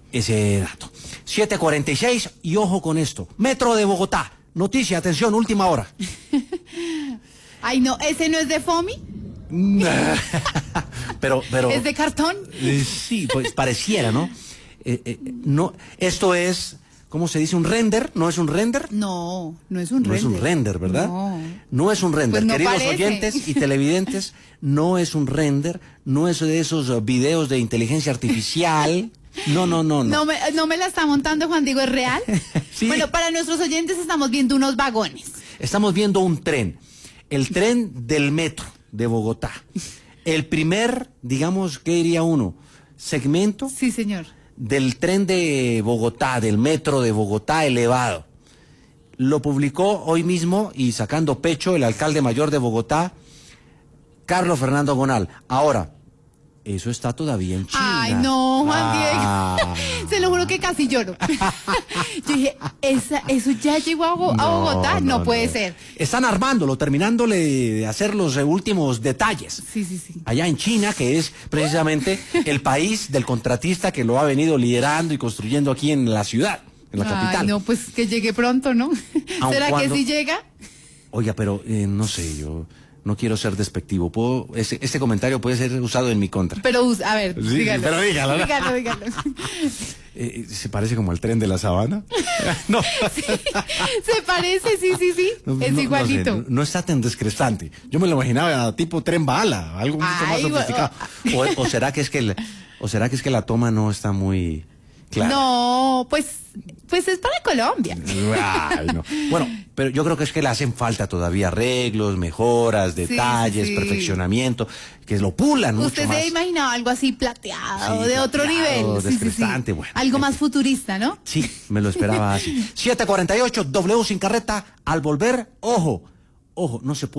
ese dato. 7:46 y ojo con esto. Metro de Bogotá. Noticia, atención, última hora. Ay, no, ¿ese no es de Fomi? pero ¿Es de cartón? Sí, pues pareciera, ¿no? No, esto es, ¿cómo se dice? ¿Un render? ¿No es un render? No, no es un No render. es un render, ¿verdad? No. No es un render. Pues no Queridos parece. oyentes y televidentes, no es un render, no es de esos videos de inteligencia artificial. No. No me la está montando, Juan Diego, ¿es real? Sí. Bueno, para nuestros oyentes estamos viendo unos vagones. Estamos viendo un tren, el tren del metro de Bogotá. El primer, digamos, ¿qué diría uno? Segmento Sí, señor. del tren de Bogotá, del metro de Bogotá elevado. Lo publicó hoy mismo y sacando pecho el alcalde mayor de Bogotá, Carlos Fernando Gonal. Ahora, eso está todavía en China. Ay, no, Juan Diego. Se lo juro que casi lloro. Yo dije, ¿eso ya llegó a Bogotá? No puede ser. Están armándolo, terminándole de hacer los últimos detalles. Sí. Allá en China, que es precisamente el país del contratista que lo ha venido liderando y construyendo aquí en la ciudad, en la capital. Ay, no, pues que llegue pronto, ¿no? Aun ¿Será cuando- que sí llega? Oiga, pero no sé, yo no quiero ser despectivo. Este comentario puede ser usado en mi contra. Pero, a ver, Sí, dígalo. pero dígalo, ¿no? Dígalo. ¿Se parece como al tren de la sabana? No. Se parece, sí. Es No, igualito. No sé, no está tan descrestante. Yo me lo imaginaba tipo tren bala, algo mucho más Ay, sofisticado. ¿O será que es que la toma no está muy clara? No, pues es para Colombia. Ay, no. Bueno, pero yo creo que es que le hacen falta todavía arreglos, mejoras, detalles, sí. perfeccionamiento, que lo pulan mucho Usted más. se imaginaba algo así plateado, Sí, de otro plateado, nivel. Sí. descrestante, bueno. Algo más futurista, ¿no? Sí, me lo esperaba así. 7:48, W sin carreta. Al volver, ojo, no se puede.